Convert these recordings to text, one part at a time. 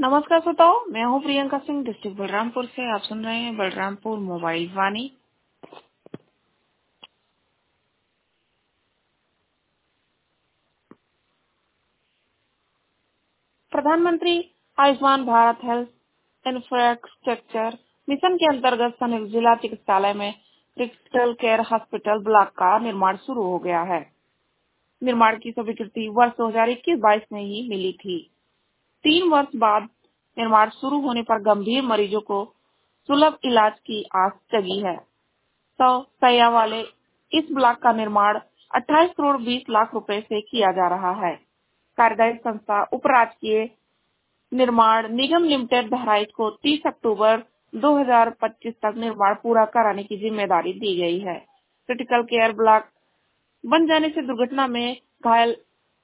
नमस्कार श्रोताओ, मैं हूं प्रियंका सिंह, डिस्ट्रिक्ट बलरामपुर से। आप सुन रहे हैं बलरामपुर मोबाइल वाणी। प्रधानमंत्री Ayushman Bharat health infrastructure mission के अंतर्गत संयुक्त जिला चिकित्सालय में क्रिटिकल केयर हॉस्पिटल ब्लॉक का निर्माण शुरू हो गया है। निर्माण की स्वीकृति वर्ष 2021-22 में ही मिली थी। 3 वर्ष बाद निर्माण शुरू होने पर गंभीर मरीजों को सुलभ इलाज की आस जगी है। 100 शैय्या वाले इस ब्लॉक का निर्माण 28 करोड़ 20 लाख रुपए से किया जा रहा है। कार्यदायी संस्था उपराजकीय निर्माण निगम लिमिटेड बहराइच को 30 अक्टूबर 2025 तक निर्माण पूरा कराने की जिम्मेदारी दी गई है। क्रिटिकल केयर ब्लॉक बन जाने से दुर्घटना में घायल,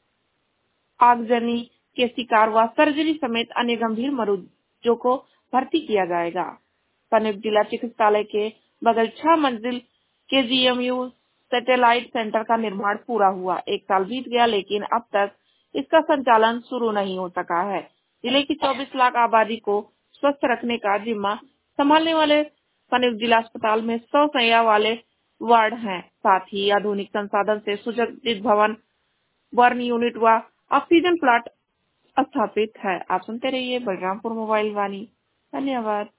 आगजनी के शिकार व सर्जरी समेत अन्य गंभीर मरीजों को भर्ती किया जाएगा। संयुक्त जिला चिकित्सालय के बगल 6 मंजिल केजीएमयू सैटेलाइट सेंटर का निर्माण पूरा हुआ। 1 साल बीत गया, लेकिन अब तक इसका संचालन शुरू नहीं हो सका है। जिले की 24 लाख आबादी को स्वस्थ रखने का जिम्मा संभालने वाले संयुक्त जिला अस्पताल में 100 शैय्या वाले वार्ड हैं। साथ ही आधुनिक संसाधन से सुसज्जित भवन, बर्न यूनिट व ऑक्सीजन प्लांट स्थापित है। आप सुनते रहिए बलरामपुर मोबाइल वाणी। धन्यवाद।